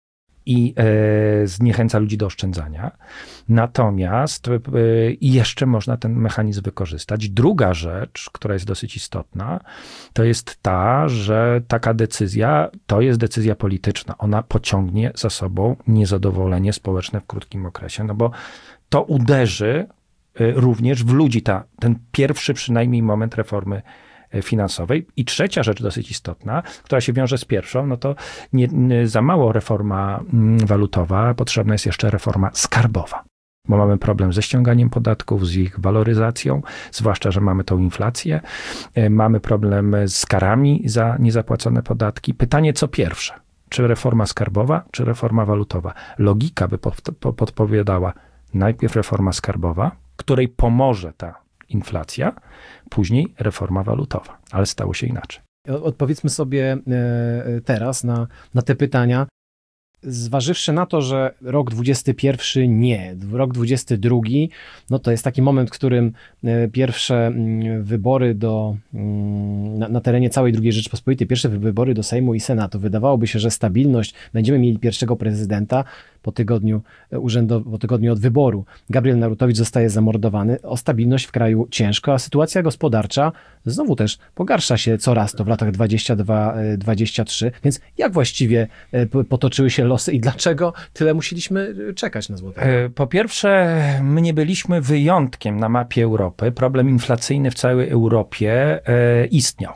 i zniechęca ludzi do oszczędzania. Natomiast jeszcze można ten mechanizm wykorzystać. Druga rzecz, która jest dosyć istotna, to jest ta, że taka decyzja to jest decyzja polityczna. Ona pociągnie za sobą niezadowolenie społeczne w krótkim okresie, no bo to uderzy również w ludzi, ten pierwszy przynajmniej moment reformy finansowej. I trzecia rzecz dosyć istotna, która się wiąże z pierwszą, no to nie za mało reforma walutowa, potrzebna jest jeszcze reforma skarbowa, bo mamy problem ze ściąganiem podatków, z ich waloryzacją, zwłaszcza, że mamy tą inflację, mamy problem z karami za niezapłacone podatki. Pytanie, co pierwsze? Czy reforma skarbowa, czy reforma walutowa? Logika by podpowiadała najpierw reforma skarbowa, której pomoże ta inflacja, później reforma walutowa. Ale stało się inaczej. Odpowiedzmy sobie teraz na te pytania. Zważywszy na to, że rok 21 nie, rok 22, no to jest taki moment, w którym pierwsze wybory na terenie całej II Rzeczypospolitej, pierwsze wybory do Sejmu i Senatu. Wydawałoby się, że stabilność, będziemy mieli pierwszego prezydenta po tygodniu od wyboru. Gabriel Narutowicz zostaje zamordowany, o stabilność w kraju ciężko, a sytuacja gospodarcza znowu też pogarsza się coraz to w latach 22-23, więc jak właściwie potoczyły się losy i dlaczego tyle musieliśmy czekać na złotego? Po pierwsze, my nie byliśmy wyjątkiem na mapie Europy. Problem inflacyjny w całej Europie istniał.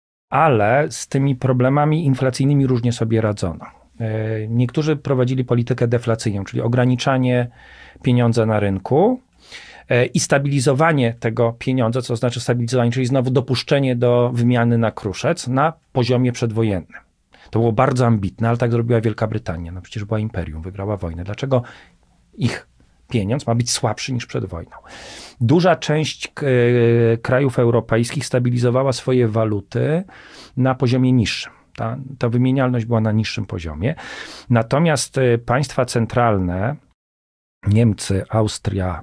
Ale z tymi problemami inflacyjnymi różnie sobie radzono. Niektórzy prowadzili politykę deflacyjną, czyli ograniczanie pieniądza na rynku i stabilizowanie tego pieniądza, co znaczy stabilizowanie, czyli znowu dopuszczenie do wymiany na kruszec na poziomie przedwojennym. To było bardzo ambitne, ale tak zrobiła Wielka Brytania. No przecież była imperium, wygrała wojnę. Dlaczego ich pieniądz ma być słabszy niż przed wojną? Duża część krajów europejskich stabilizowała swoje waluty na poziomie niższym. Ta wymienialność była na niższym poziomie. Natomiast państwa centralne, Niemcy, Austria,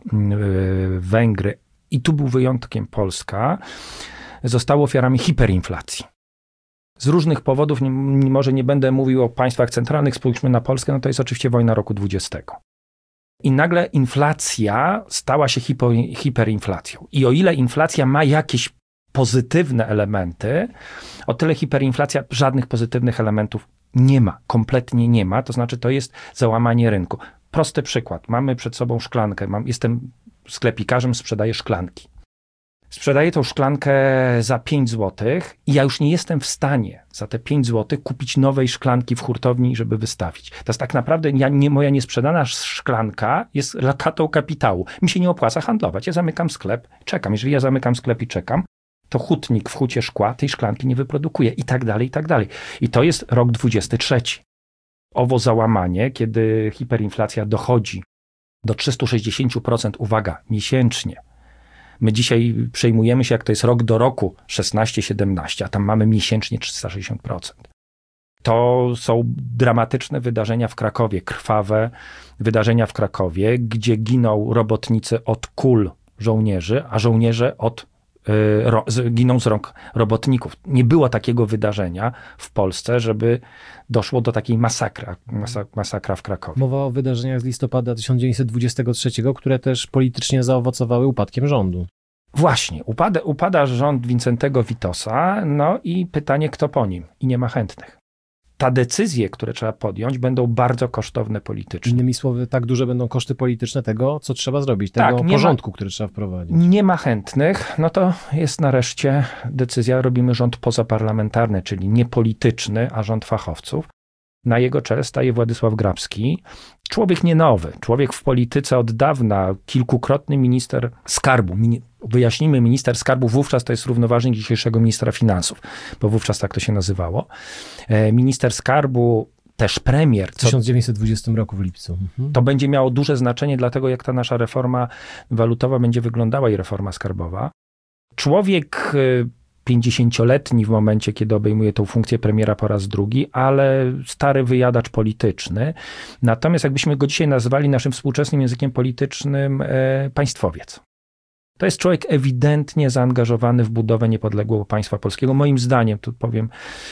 Węgry i tu był wyjątkiem Polska, zostały ofiarami hiperinflacji. Z różnych powodów, może nie będę mówił o państwach centralnych, spójrzmy na Polskę, no to jest oczywiście wojna roku 20. I nagle inflacja stała się hiperinflacją. I o ile inflacja ma jakieś pozytywne elementy, o tyle hiperinflacja żadnych pozytywnych elementów nie ma, kompletnie nie ma, to znaczy to jest załamanie rynku. Prosty przykład, mamy przed sobą szklankę, jestem sklepikarzem, sprzedaję szklanki. Sprzedaję tą szklankę za 5 zł i ja już nie jestem w stanie za te 5 zł kupić nowej szklanki w hurtowni, żeby wystawić. To jest tak naprawdę moja niesprzedana szklanka jest lokatą kapitału. Mi się nie opłaca handlować. Ja zamykam sklep, czekam. Jeżeli ja zamykam sklep i czekam, to hutnik w hucie szkła tej szklanki nie wyprodukuje i tak dalej, i tak dalej. I to jest rok 23. Owo załamanie, kiedy hiperinflacja dochodzi do 360%, uwaga, miesięcznie. My dzisiaj przejmujemy się, jak to jest rok do roku 16-17, a tam mamy miesięcznie 360%. To są dramatyczne wydarzenia w Krakowie, krwawe wydarzenia w Krakowie, gdzie giną robotnicy od kul żołnierzy, a żołnierze giną z rąk robotników. Nie było takiego wydarzenia w Polsce, żeby doszło do takiej masakra w Krakowie. Mowa o wydarzeniach z listopada 1923, które też politycznie zaowocowały upadkiem rządu. Właśnie, upada rząd Wincentego Witosa, no i pytanie, kto po nim? I nie ma chętnych. Ta decyzje, które trzeba podjąć, będą bardzo kosztowne politycznie. Innymi słowy, tak duże będą koszty polityczne tego, co trzeba zrobić, tego porządku, który trzeba wprowadzić. Nie ma chętnych, no to jest nareszcie decyzja, robimy rząd pozaparlamentarny, czyli nie polityczny, a rząd fachowców. Na jego czele staje Władysław Grabski. Człowiek nie nowy, człowiek w polityce od dawna, kilkukrotny minister skarbu. Wyjaśnijmy, minister skarbu wówczas to jest równoważnik dzisiejszego ministra finansów, bo wówczas tak to się nazywało. Minister skarbu, też premier. W 1920 roku w lipcu. To będzie miało duże znaczenie, dlatego jak ta nasza reforma walutowa będzie wyglądała i reforma skarbowa. Człowiek 50-letni w momencie, kiedy obejmuje tą funkcję premiera po raz drugi, ale stary wyjadacz polityczny. Natomiast jakbyśmy go dzisiaj nazwali naszym współczesnym językiem politycznym, państwowiec. To jest człowiek ewidentnie zaangażowany w budowę niepodległego państwa polskiego. Moim zdaniem, tu powiem,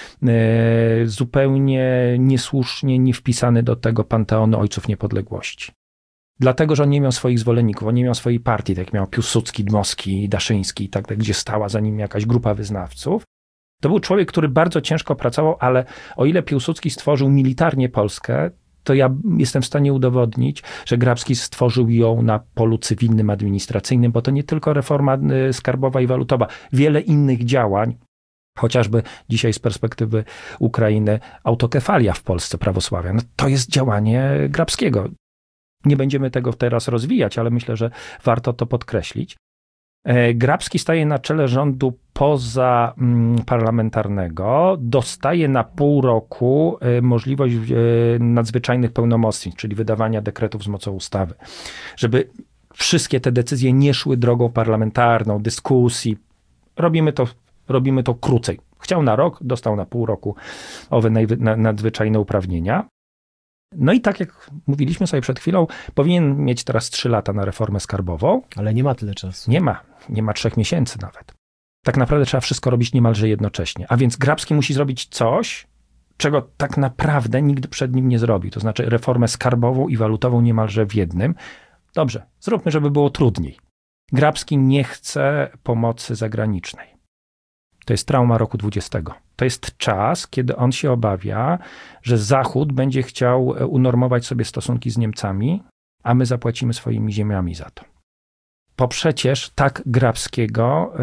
zupełnie niesłusznie nie wpisany do tego panteonu ojców niepodległości. Dlatego, że on nie miał swoich zwolenników, on nie miał swojej partii, tak jak miał Piłsudski, Dmowski, Daszyński, tak, gdzie stała za nim jakaś grupa wyznawców. To był człowiek, który bardzo ciężko pracował, ale o ile Piłsudski stworzył militarnie Polskę, to ja jestem w stanie udowodnić, że Grabski stworzył ją na polu cywilnym, administracyjnym, bo to nie tylko reforma skarbowa i walutowa, wiele innych działań, chociażby dzisiaj z perspektywy Ukrainy autokefalia w Polsce prawosławia. No, to jest działanie Grabskiego. Nie będziemy tego teraz rozwijać, ale myślę, że warto to podkreślić. Grabski staje na czele rządu pozaparlamentarnego, dostaje na pół roku możliwość nadzwyczajnych pełnomocnictw, czyli wydawania dekretów z mocą ustawy, żeby wszystkie te decyzje nie szły drogą parlamentarną, dyskusji. Robimy to krócej. Chciał na rok, dostał na pół roku owe nadzwyczajne uprawnienia. No i tak jak mówiliśmy sobie przed chwilą, powinien mieć teraz 3 lata na reformę skarbową. Ale nie ma tyle czasu. Nie ma 3 miesięcy nawet. Tak naprawdę trzeba wszystko robić niemalże jednocześnie. A więc Grabski musi zrobić coś, czego tak naprawdę nigdy przed nim nie zrobił. To znaczy reformę skarbową i walutową niemalże w jednym. Dobrze, zróbmy, żeby było trudniej. Grabski nie chce pomocy zagranicznej. To jest trauma roku 20. To jest czas, kiedy on się obawia, że Zachód będzie chciał unormować sobie stosunki z Niemcami, a my zapłacimy swoimi ziemiami za to. Bo przecież tak Grabskiego,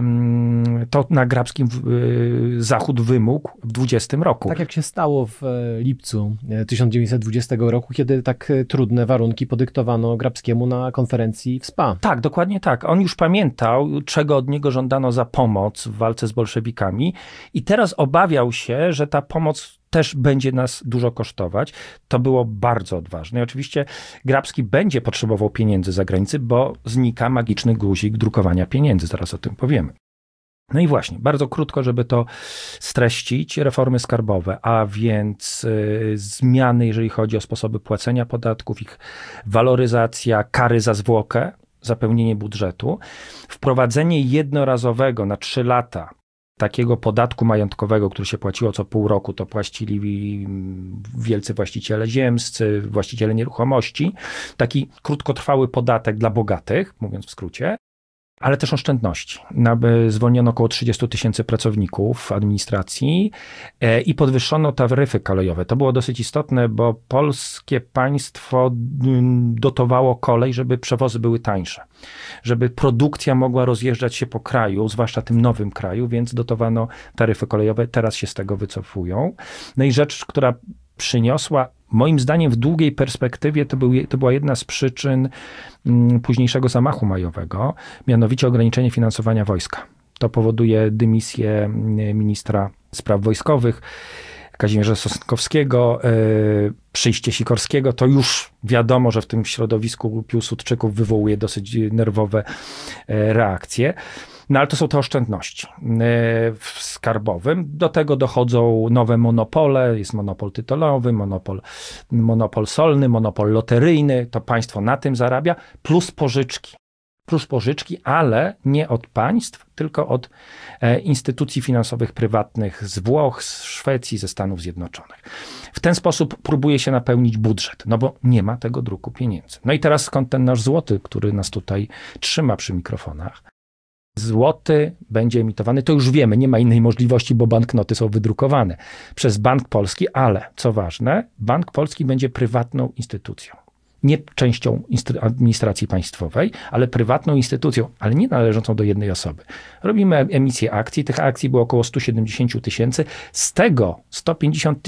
to na Grabskim Zachód wymógł w 20 roku. Tak jak się stało w lipcu 1920 roku, kiedy tak trudne warunki podyktowano Grabskiemu na konferencji w SPA. Tak, dokładnie tak. On już pamiętał, czego od niego żądano za pomoc w walce z bolszewikami i teraz obawiał się, że ta pomoc też będzie nas dużo kosztować. To było bardzo odważne. I oczywiście Grabski będzie potrzebował pieniędzy z zagranicy, bo znika magiczny guzik drukowania pieniędzy. Zaraz o tym powiemy. No i właśnie, bardzo krótko, żeby to streścić, reformy skarbowe, a więc zmiany, jeżeli chodzi o sposoby płacenia podatków, ich waloryzacja, kary za zwłokę, zapełnienie budżetu, wprowadzenie jednorazowego na 3 lata takiego podatku majątkowego, który się płaciło co pół roku, to płacili wielcy właściciele ziemscy, właściciele nieruchomości. Taki krótkotrwały podatek dla bogatych, mówiąc w skrócie, ale też oszczędności. Zwolniono około 30 000 pracowników w administracji i podwyższono taryfy kolejowe. To było dosyć istotne, bo polskie państwo dotowało kolej, żeby przewozy były tańsze, żeby produkcja mogła rozjeżdżać się po kraju, zwłaszcza tym nowym kraju, więc dotowano taryfy kolejowe. Teraz się z tego wycofują. No i rzecz, która przyniosła, moim zdaniem w długiej perspektywie to była jedna z przyczyn późniejszego zamachu majowego, mianowicie ograniczenie finansowania wojska. To powoduje dymisję ministra spraw wojskowych Kazimierza Sosnkowskiego, przyjście Sikorskiego. To już wiadomo, że w tym środowisku Piłsudczyków wywołuje dosyć nerwowe reakcje. No ale to są te oszczędności w skarbowym. Do tego dochodzą nowe monopole. Jest monopol tytolowy, monopol solny, monopol loteryjny. To państwo na tym zarabia. Plus pożyczki, ale nie od państw, tylko od instytucji finansowych prywatnych z Włoch, z Szwecji, ze Stanów Zjednoczonych. W ten sposób próbuje się napełnić budżet, no bo nie ma tego druku pieniędzy. No i teraz skąd ten nasz złoty, który nas tutaj trzyma przy mikrofonach? Złoty będzie emitowany, to już wiemy, nie ma innej możliwości, bo banknoty są wydrukowane przez Bank Polski, ale co ważne, Bank Polski będzie prywatną instytucją. Nie częścią administracji państwowej, ale prywatną instytucją, ale nie należącą do jednej osoby. Robimy emisję akcji, tych akcji było około 170 000, z tego 150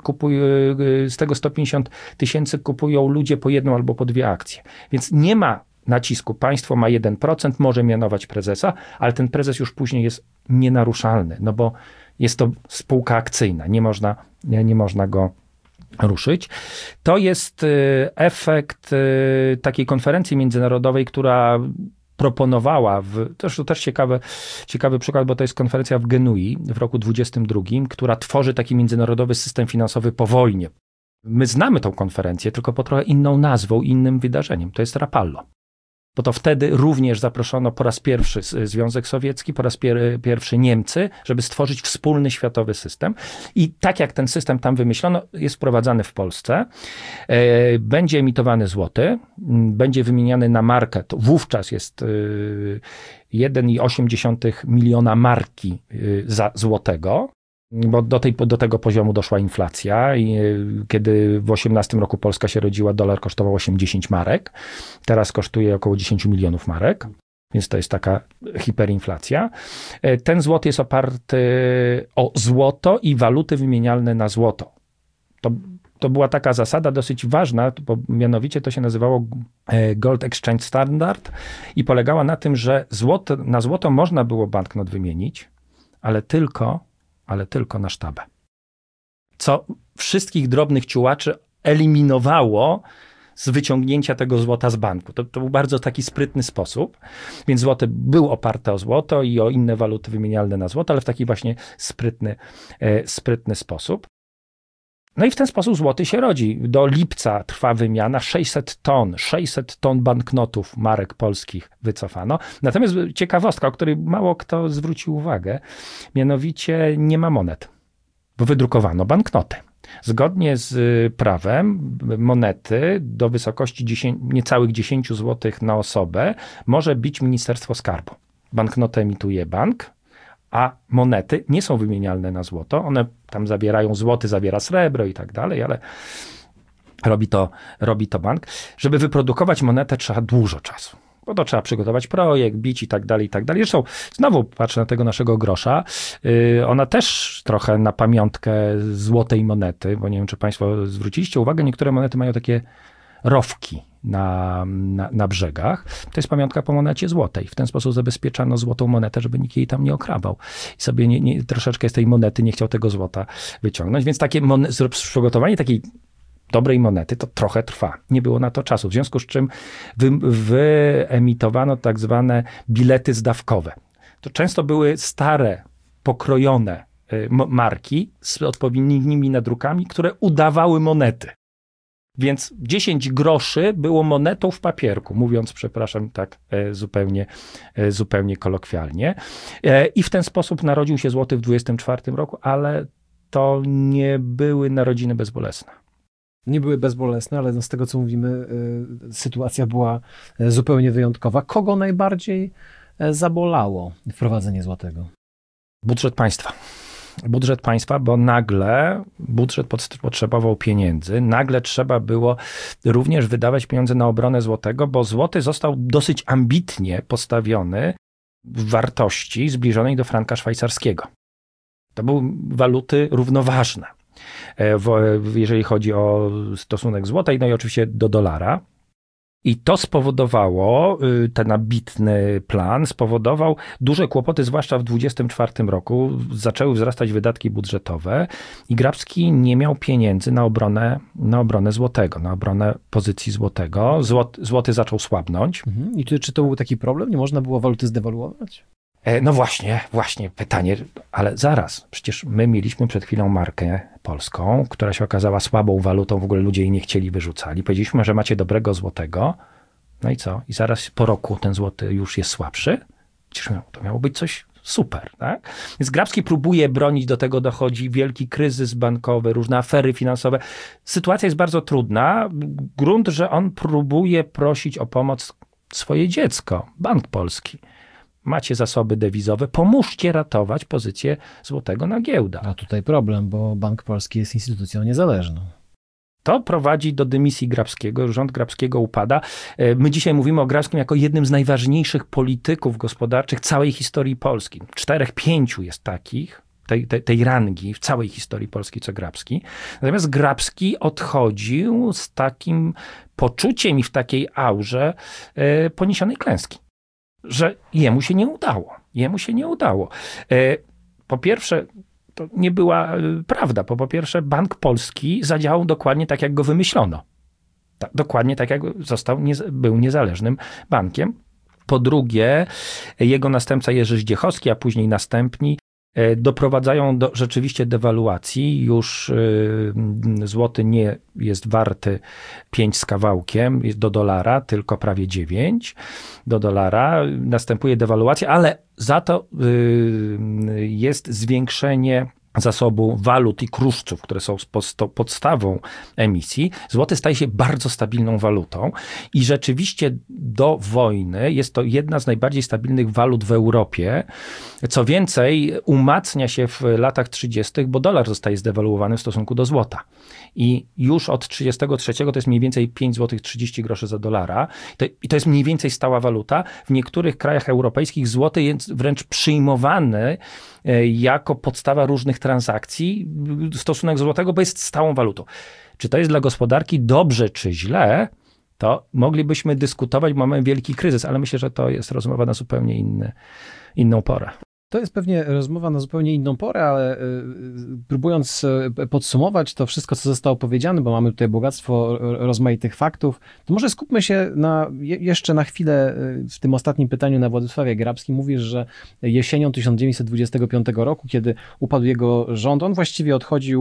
000 kupują ludzie po jedną albo po 2 akcje. Więc nie ma nacisku. Państwo ma 1%, może mianować prezesa, ale ten prezes już później jest nienaruszalny, no bo jest to spółka akcyjna, nie można go ruszyć. To jest efekt takiej konferencji międzynarodowej, która proponowała, to też ciekawy przykład, bo to jest konferencja w Genui w roku 22, która tworzy taki międzynarodowy system finansowy po wojnie. My znamy tą konferencję, tylko pod trochę inną nazwą, innym wydarzeniem. To jest Rapallo. Bo to wtedy również zaproszono po raz pierwszy Związek Sowiecki, po raz pierwszy Niemcy, żeby stworzyć wspólny światowy system. I tak jak ten system tam wymyślono, jest wprowadzany w Polsce. Będzie emitowany złoty, będzie wymieniany na markę. To wówczas jest 1,8 miliona marki za złotego. Bo do tego poziomu doszła inflacja i kiedy w 18 roku Polska się rodziła, dolar kosztował 10 marek. Teraz kosztuje około 10 milionów marek, więc to jest taka hiperinflacja. Ten złoty jest oparty o złoto i waluty wymienialne na złoto. To była taka zasada dosyć ważna, bo mianowicie to się nazywało Gold Exchange Standard i polegała na tym, że na złoto można było banknot wymienić, ale tylko na sztabę. Co wszystkich drobnych ciułaczy eliminowało z wyciągnięcia tego złota z banku. To był bardzo taki sprytny sposób, więc złoty był oparte o złoto i o inne waluty wymienialne na złoto, ale w taki właśnie sprytny sposób. No i w ten sposób złoty się rodzi. Do lipca trwa wymiana, 600 ton banknotów marek polskich wycofano. Natomiast ciekawostka, o której mało kto zwrócił uwagę, mianowicie nie ma monet, bo wydrukowano banknoty. Zgodnie z prawem monety do wysokości niecałych 10 zł na osobę może bić Ministerstwo Skarbu. Banknotę emituje bank, a monety nie są wymienialne na złoto. One tam zawierają złoty, zawiera srebro i tak dalej, ale robi to bank. Żeby wyprodukować monetę trzeba dużo czasu. Bo to trzeba przygotować projekt, bić i tak dalej, i tak dalej. Zresztą znowu patrzę na tego naszego grosza. Ona też trochę na pamiątkę złotej monety, bo nie wiem, czy państwo zwróciliście uwagę, niektóre monety mają takie rowki na brzegach. To jest pamiątka po monecie złotej. W ten sposób zabezpieczano złotą monetę, żeby nikt jej tam nie okrabał. I sobie troszeczkę z tej monety nie chciał tego złota wyciągnąć. Więc przygotowanie takiej dobrej monety to trochę trwa. Nie było na to czasu. W związku z czym wyemitowano tak zwane bilety zdawkowe. To często były stare, pokrojone marki z odpowiednimi nadrukami, które udawały monety. Więc 10 groszy było monetą w papierku, mówiąc, przepraszam, tak zupełnie kolokwialnie. I w ten sposób narodził się złoty w 24 roku, ale to nie były narodziny bezbolesne. Nie były bezbolesne, ale z tego, co mówimy, sytuacja była zupełnie wyjątkowa. Kogo najbardziej zabolało wprowadzenie złotego? Budżet państwa, bo nagle budżet potrzebował pieniędzy, nagle trzeba było również wydawać pieniądze na obronę złotego, bo złoty został dosyć ambitnie postawiony w wartości zbliżonej do franka szwajcarskiego. To były waluty równoważne, jeżeli chodzi o stosunek złotej, no i oczywiście do dolara. I to spowodowało, ten ambitny plan spowodował duże kłopoty, zwłaszcza w 1924 roku. Zaczęły wzrastać wydatki budżetowe i Grabski nie miał pieniędzy na obronę złotego, na obronę pozycji złotego. Złoty zaczął słabnąć. I czy to był taki problem? Nie można było waluty zdewaluować? No właśnie pytanie, ale zaraz, przecież my mieliśmy przed chwilą markę polską, która się okazała słabą walutą, w ogóle ludzie jej nie chcieli, wyrzucali. Powiedzieliśmy, że macie dobrego złotego, no i co? I zaraz po roku ten złoty już jest słabszy? Przecież to miało być coś super, tak? Więc Grabski próbuje bronić, do tego dochodzi wielki kryzys bankowy, różne afery finansowe. Sytuacja jest bardzo trudna. Grunt, że on próbuje prosić o pomoc swoje dziecko, Bank Polski. Macie zasoby dewizowe, pomóżcie ratować pozycję złotego na giełdach. A tutaj problem, bo Bank Polski jest instytucją niezależną. To prowadzi do dymisji Grabskiego, rząd Grabskiego upada. My dzisiaj mówimy o Grabskim jako jednym z najważniejszych polityków gospodarczych całej historii Polski. 4-5 jest takich, tej rangi w całej historii Polski co Grabski. Natomiast Grabski odchodził z takim poczuciem i w takiej aurze poniesionej klęski. Że jemu się nie udało. Po pierwsze, to nie była prawda, bo po pierwsze Bank Polski zadziałał dokładnie tak, jak go wymyślono. Dokładnie tak, jak był niezależnym bankiem. Po drugie, jego następca Jerzy Zdziechowski, a później następni doprowadzają do rzeczywiście dewaluacji. Już złoty nie jest warty 5 z kawałkiem do dolara, tylko prawie 9 do dolara. Następuje dewaluacja, ale za to jest zwiększenie zasobu walut i kruszców, które są podstawą emisji. Złoty staje się bardzo stabilną walutą i rzeczywiście do wojny jest to jedna z najbardziej stabilnych walut w Europie. Co więcej, umacnia się w latach 30., bo dolar zostaje zdewaluowany w stosunku do złota. I już od 1933 to jest mniej więcej 5 zł 30 groszy za dolara. I to jest mniej więcej stała waluta. W niektórych krajach europejskich złoty jest wręcz przyjmowany jako podstawa różnych transakcji, stosunek złotego, bo jest stałą walutą. Czy to jest dla gospodarki dobrze czy źle, to moglibyśmy dyskutować, bo mamy wielki kryzys, ale myślę, że to jest rozmowa na zupełnie inną porę. To jest pewnie rozmowa na zupełnie inną porę, ale próbując podsumować to wszystko, co zostało powiedziane, bo mamy tutaj bogactwo rozmaitych faktów, to może skupmy się jeszcze na chwilę w tym ostatnim pytaniu na Władysławie Grabskim. Mówisz, że jesienią 1925 roku, kiedy upadł jego rząd, on właściwie odchodził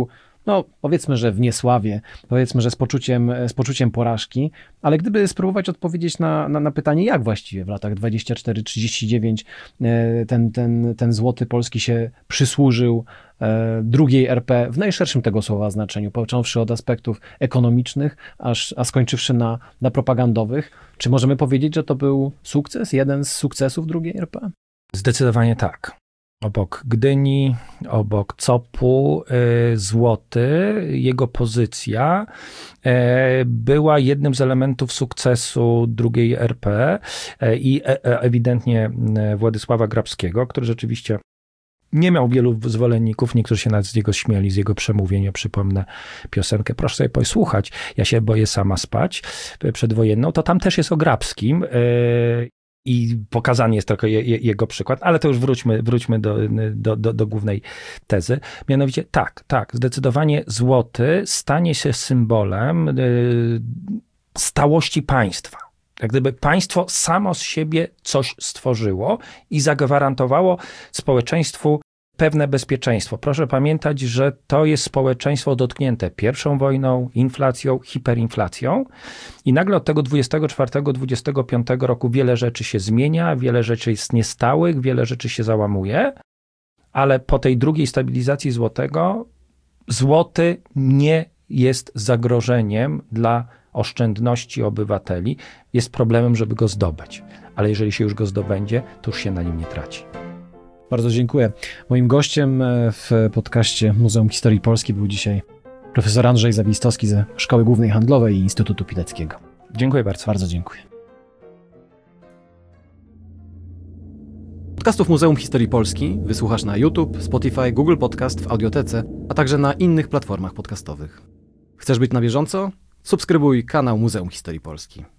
no powiedzmy, że w niesławie, powiedzmy, że z poczuciem porażki, ale gdyby spróbować odpowiedzieć na pytanie, jak właściwie w latach 24-39 ten złoty polski się przysłużył drugiej RP w najszerszym tego słowa znaczeniu, począwszy od aspektów ekonomicznych, a skończywszy na propagandowych, czy możemy powiedzieć, że to był sukces, jeden z sukcesów drugiej RP? Zdecydowanie tak. Obok Gdyni, obok COP-u, Złoty, jego pozycja była jednym z elementów sukcesu drugiej RP i ewidentnie Władysława Grabskiego, który rzeczywiście nie miał wielu zwolenników, niektórzy się nawet z niego śmieli, z jego przemówień. Ja przypomnę piosenkę, proszę sobie posłuchać, ja się boję sama spać, przedwojenną, to tam też jest o Grabskim. I pokazany jest tylko jego przykład, ale to już wróćmy do głównej tezy. Mianowicie tak, zdecydowanie Złoty stanie się symbolem stałości państwa. Jak gdyby państwo samo z siebie coś stworzyło i zagwarantowało społeczeństwu pewne bezpieczeństwo. Proszę pamiętać, że to jest społeczeństwo dotknięte I wojną, inflacją, hiperinflacją i nagle od tego 24-25 roku wiele rzeczy się zmienia, wiele rzeczy jest niestałych, wiele rzeczy się załamuje, ale po tej drugiej stabilizacji złotego, złoty nie jest zagrożeniem dla oszczędności obywateli, jest problemem, żeby go zdobyć. Ale jeżeli się już go zdobędzie, to już się na nim nie traci. Bardzo dziękuję. Moim gościem w podcaście Muzeum Historii Polski był dzisiaj profesor Andrzej Zawistowski ze Szkoły Głównej Handlowej i Instytutu Pileckiego. Dziękuję bardzo. Bardzo dziękuję. Podcastów Muzeum Historii Polski wysłuchasz na YouTube, Spotify, Google Podcast, w Audiotece, a także na innych platformach podcastowych. Chcesz być na bieżąco? Subskrybuj kanał Muzeum Historii Polski.